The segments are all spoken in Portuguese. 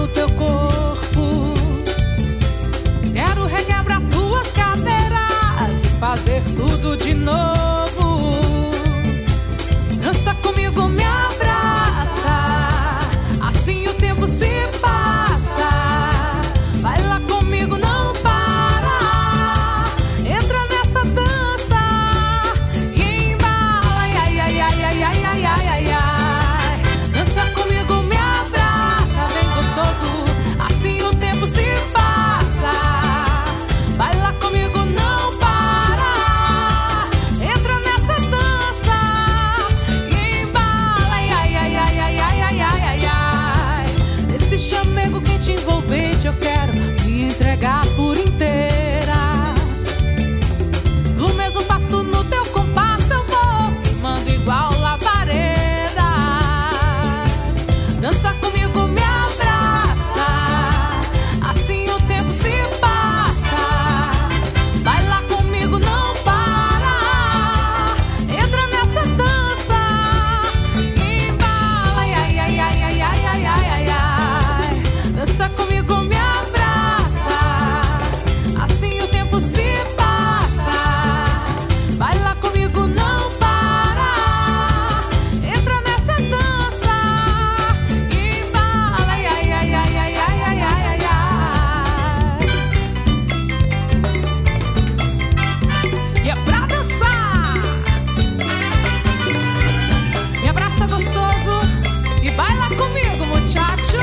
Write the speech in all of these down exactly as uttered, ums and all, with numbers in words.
teu corpo. Quero requebrar tuas cadeiras e fazer tudo de novo. Dança comigo, me abraça, assim o tempo se passa. Vai lá comigo, não para. Entra nessa dança e embala. Ai, ai, ai, ai, ai, ai, ai, ai, ai. Dança comigo, me abraça, bem gostoso, assim o tempo se passa. Vai lá comigo, não para. Entra nessa dança e embala. Ai, ai, ai, ai, ai, ai, ai, ai, ai, ai. Nesse chamego quente envolvente eu quero me entregar por inteira. No mesmo passo, no teu compasso eu vou queimando igual labaredas. Dança comigo, me abraça, assim o tempo se passa. Vai lá comigo, não para. Entra nessa dança e embala. Ai, ai, ai, ai, ai, ai, ai, ai, ai, ai. Dança comigo, me abraça, assim o tempo se passa. Vai lá comigo, não para. Entra nessa dança e embala. Ai, ai, ai, ai, ai, ai, ai, ai, ai, ai. E é pra dançar. Me abraça gostoso e vai lá comigo, muchacho.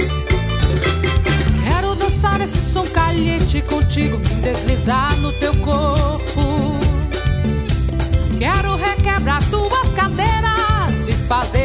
Quero dançar esse som caliente contigo, me deslizar no teu corpo. Quero requebrar tuas cadeiras e fazer